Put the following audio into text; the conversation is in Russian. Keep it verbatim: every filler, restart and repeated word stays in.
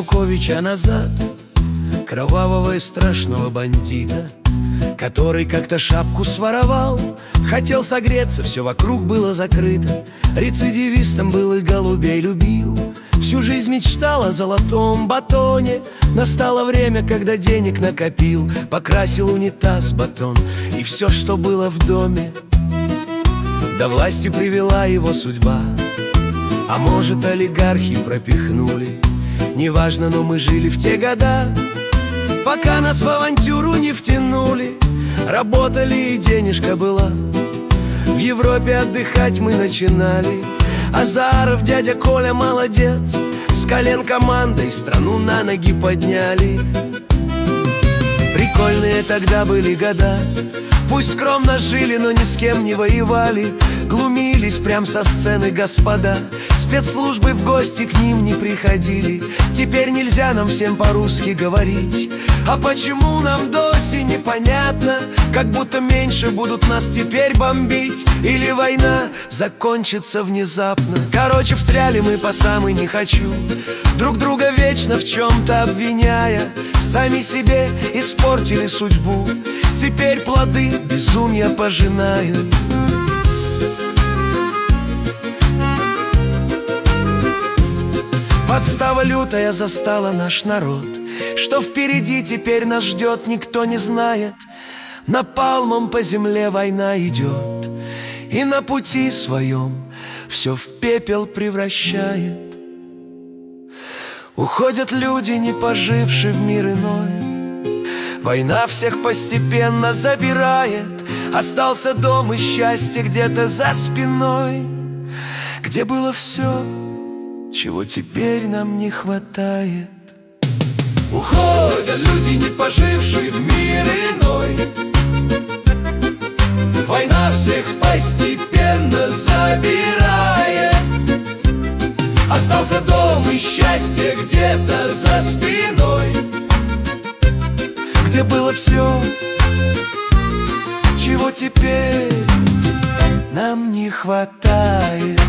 Януковича назад, кровавого и страшного бандита, который как-то шапку своровал. Хотел согреться, все вокруг было закрыто. Рецидивистом был и голубей любил. Всю жизнь мечтал о золотом батоне. Настало время, когда денег накопил. Покрасил унитаз батон и все, что было в доме. До власти привела его судьба. А может, олигархи пропихнули. Неважно, но мы жили в те года, пока нас в авантюру не втянули. Работали и денежка была. В Европе отдыхать мы начинали. Азаров, дядя Коля, молодец. С колен командой страну на ноги подняли. Прикольные тогда были года. Пусть скромно жили, но ни с кем не воевали. Глумились прям со сцены господа. Спецслужбы в гости к ним не приходили. Теперь нельзя нам всем по-русски говорить. А почему нам до сих непонятно? Как будто меньше будут нас теперь бомбить. Или война закончится внезапно. Короче, встряли мы по самый не хочу, друг друга вечно в чем-то обвиняя. Сами себе испортили судьбу. Теперь плоды безумия пожинаем. Подстава лютая застала наш народ. Что впереди теперь нас ждет, никто не знает. Напалмом по земле война идет, и на пути своем все в пепел превращает. Уходят люди, не пожившие в мир иной. Война всех постепенно забирает. Остался дом и счастье где-то за спиной, где было все, чего теперь нам не хватает. Уходят люди, не пожившие в мир иной. Война всех постепенно забирает. Остался дом и счастье где-то за спиной, где было все, чего теперь нам не хватает.